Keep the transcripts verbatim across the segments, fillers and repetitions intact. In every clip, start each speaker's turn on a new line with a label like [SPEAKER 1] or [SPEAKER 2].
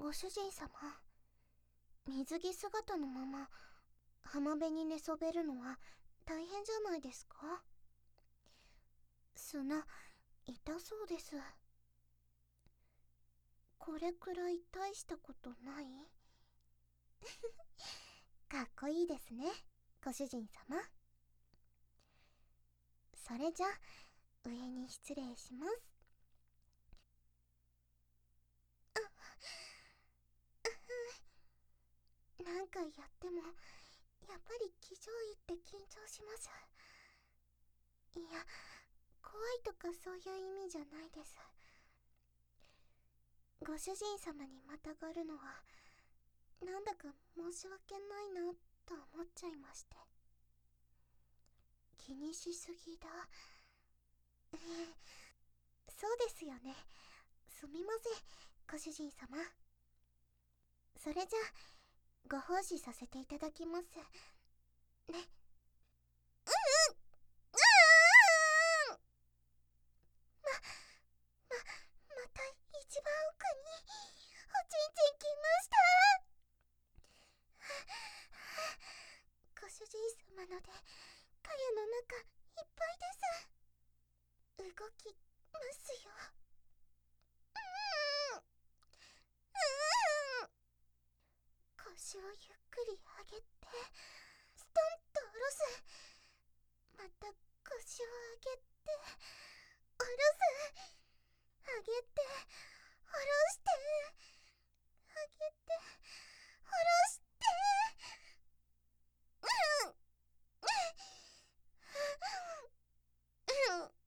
[SPEAKER 1] ご主人様、水着姿のまま浜辺に寝そべるのは大変じゃないですか？砂痛そうです。これくらい大したことない？かっこいいですね、ご主人様。それじゃ上に失礼します。何回やってもやっぱり騎乗位って緊張します。いや、怖いとかそういう意味じゃないです。ご主人様にまたがるのはなんだか申し訳ないなと思っちゃいまして。気にしすぎだ。えー、そうですよね。すみません、ご主人様。それじゃご奉仕させていただきますね。うんうんうんま、ま、また一番奥におちんちん来ました。ご主人様のでかやの中いっぱいです。動きますよ。うんうん腰をゆっくり上げてストンと下ろす。また腰を上げて下ろす。上げて下ろして上げて下ろして。うんうんうん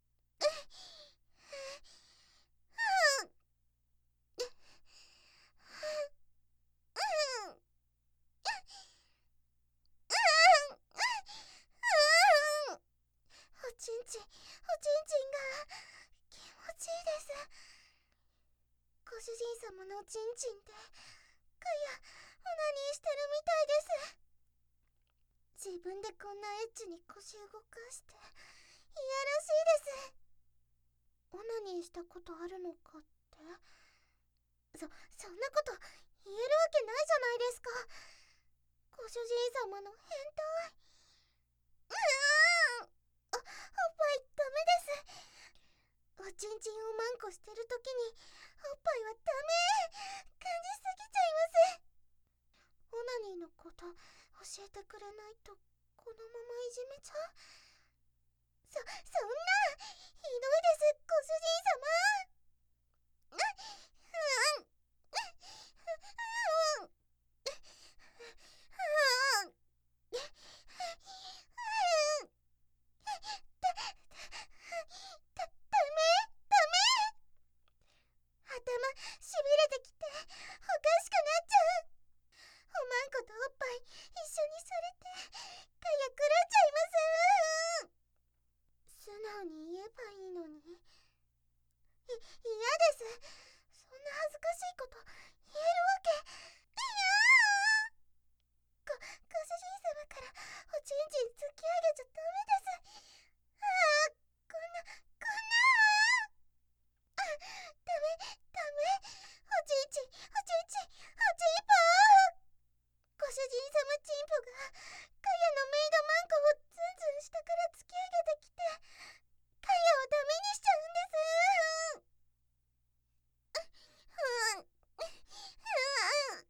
[SPEAKER 1] おちんちんおちんちんが気持ちいいです。ご主人様のおちんちんでかやオナニーしてるみたいです。自分でこんなエッチに腰動かしていやらしいです。オナニーしたことあるのかって？そ、そんなこと言えるわけないじゃないですか。ご主人様の変態。うーんお、おっぱいダメです。おちんちんをマンコしてるときにおっぱいはダメ感じすぎちゃいます。オナニーのこと教えてくれないとこのままいじめちゃう。そ、そんなひどいです、ご主人様。うんうんうんうんだ、ダメダメ。頭しびれてきておかしくなっちゃう。おまんことおっぱい一緒にされてかや狂っちゃいます。素直に言えばいいのに。い、嫌です。そんな恥ずかしいこと言えるわけ。いやーご、ご主人様からおちんちん突き上げちゃダメです。ああ、こんな、こんなあ、ダメ、ダメ。おちんちん、おちんちん、おちんぽー。ご主人様チンポがかやのメイドマンコをズンズン下から突き上げてきてかやをダメにしちゃうんです。うんうん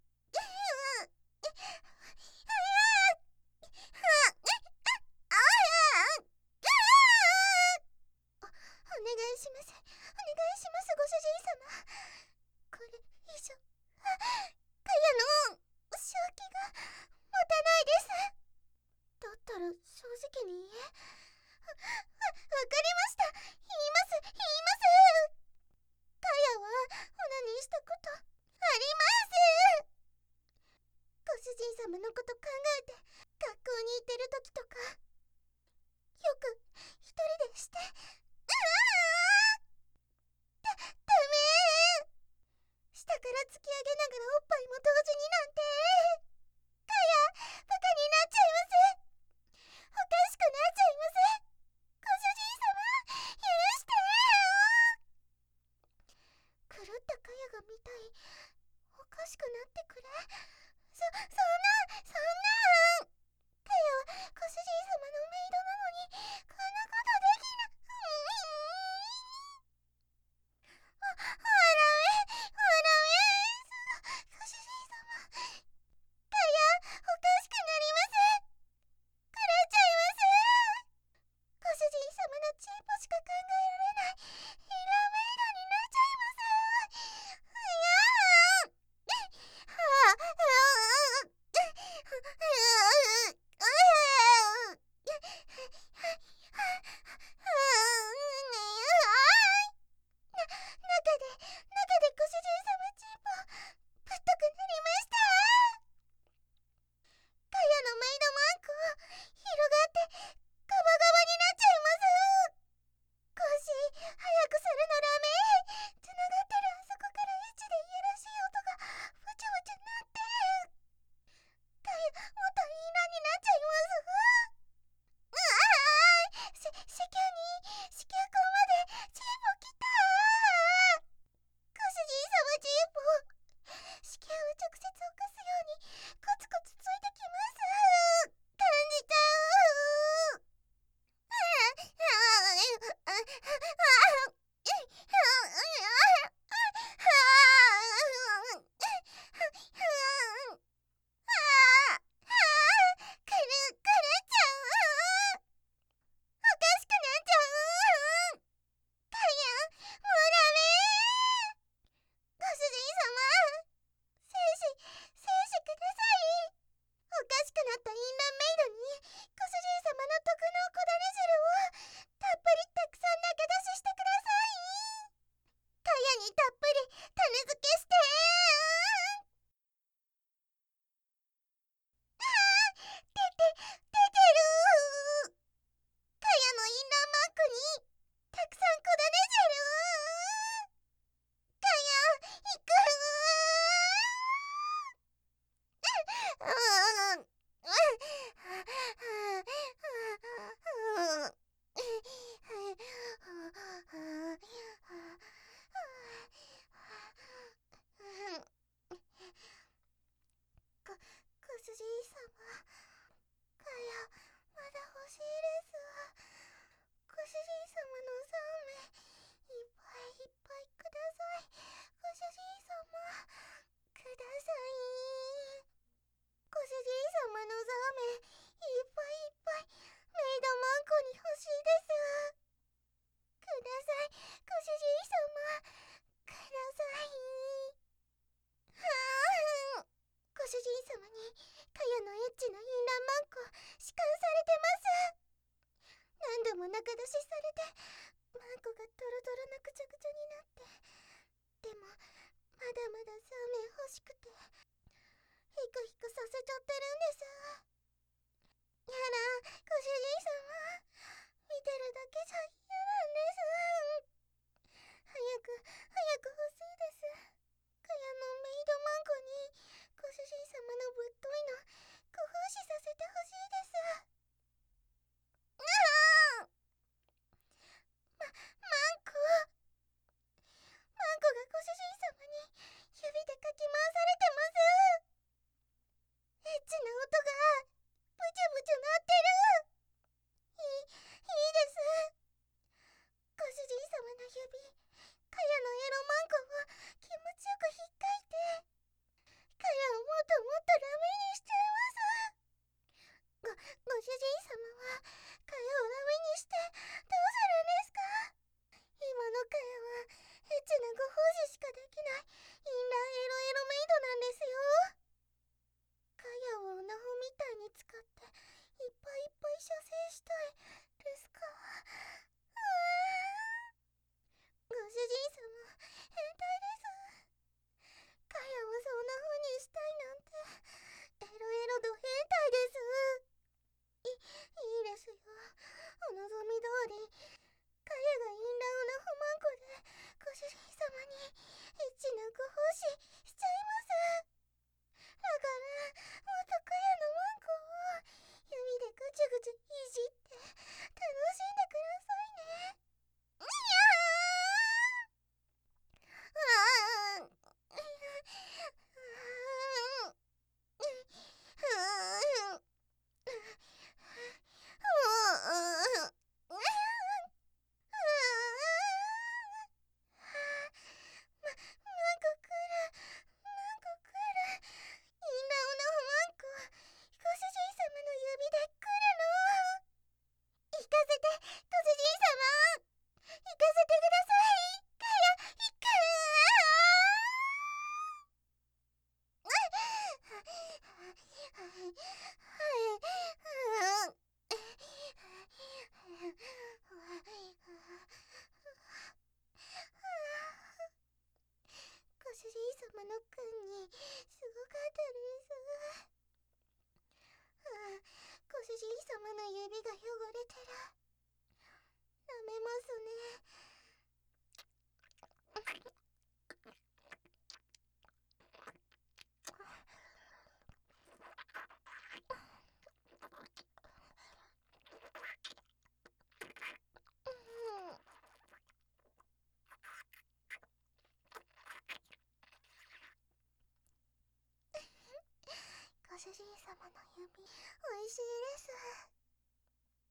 [SPEAKER 1] お願いします。お願いします、ご主人様。これ以上かやの正気が持たないです。だったら正直に言え。わ、わかりました。言います言います。かやはオナニーしたことあります。ご主人様のこと考えて学校に行ってる時とかよく一人でして。うわーだ、ダメー。下から突き上げながらおっぱいも同時になんてかやバカになっちゃいます。おかしくなっちゃいます。ご主人様許してよ。狂ったかやが見たいおかしくなってくれ。そ、そんな、そんなん。かやはご主人様のメイドなのに、こんなことできな、うーん。わ、笑え、笑え。ご主人様。かや、おかしくなります。くれちゃいます。ご主人様のチーポしか考えられないヒーラーメイドになっちゃいます。いやー。はあ、うーん。中で、中でご主人様チーポぶっとくなりました。かやのメイドマークを広がってガバガバになっちゃいます。コッシー、早くするのダメ。つながってるあそこからエッチでいやらしい音がブチュブチュなって。かや、もっといいなになっちゃいます。うわーい。し、子宮に、子宮口までチーポ来たー。ご主人様チーポ子宮を直接起こすようにコツコツついてきます。感じちゃう。くる、くるっちゃう。おかしくなっちゃう。かや、もうダメ。ご主人様、精子、精子ください。おかしくなったインランメイドにご主人様の特濃こだね汁をたっぷりたくさん投げ出ししてください。かやにたっぷり種付けして。あー、出て、出てる。かやのインランマークにたくさんこだね汁。かや、行く。うーん。ご、ご主人様、かや、まだ欲しいです。ご主人様のそうめん、いっぱいいっぱいください。ご主人様、ください。ご主人様のそうめん、いっぱいいっぱいメイドマンコに欲しいです。ください、ご主人様、ください。はーん。ご主人様にかやのエッチなインランマンコ弛緩されてます。何度も中出しされてマンコがドロドロなくちゃくちゃになって。でもまだまだそうめん欲しくてヒクヒクさせちゃってるんです。やら、ご主人様、見てるだけじゃ嫌なんです。早く早く欲しいです。かやのメイドマンコにご主人様のぶっといのご奉仕させてほしいです。うわー。ま、マンコマンコがご主人様に指でかき回されてます。エッチな音がブチュブチュ鳴ってる。いい、いいです。 様の君にすごかったです。ああ、ご主人様の指が汚れてる。舐めますね。ご主人様の指、おいしいです。